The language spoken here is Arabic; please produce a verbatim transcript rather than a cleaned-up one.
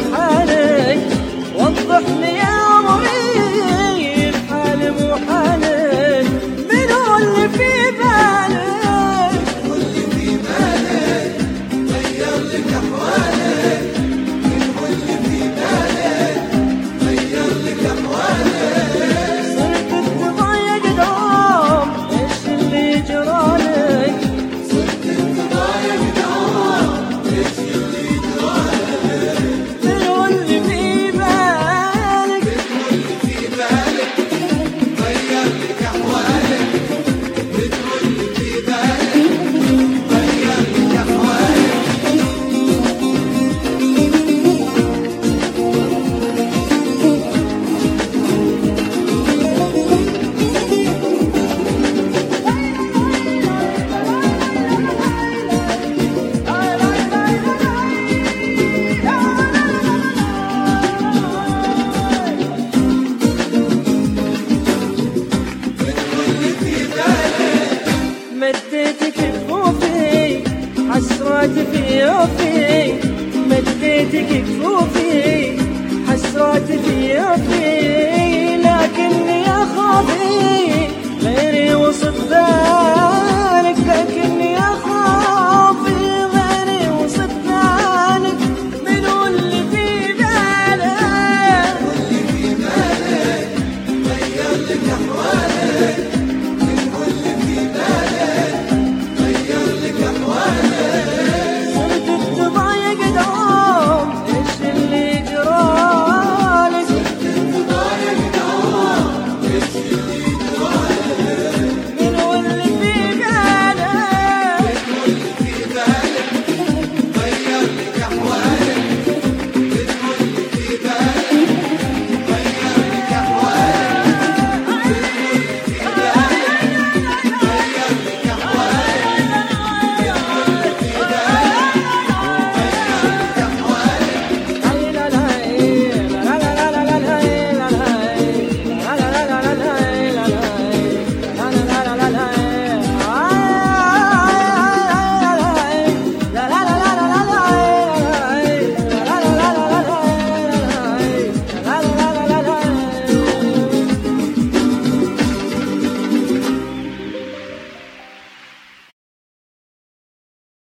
حالي، وضح لي أمري بحالي مو حالي، منو اللي في بالي؟ منو اللي في بالي غير لك أحوالي، منو اللي في بالي غير لك أحوالي. صرت اتضايق دوم ايش اللي جرالي، صرت اتضايق دوم ايش اللي جرالي، منو اللي في بالك؟ منو اللي في بالك غير لك أحوالي، منو اللي في بالك غير لك أحوالي. مديت كفوفي حسرات في يوفي، مديت كفوفي حسرات في يوفي، لكني أخافي غيري وسط ذا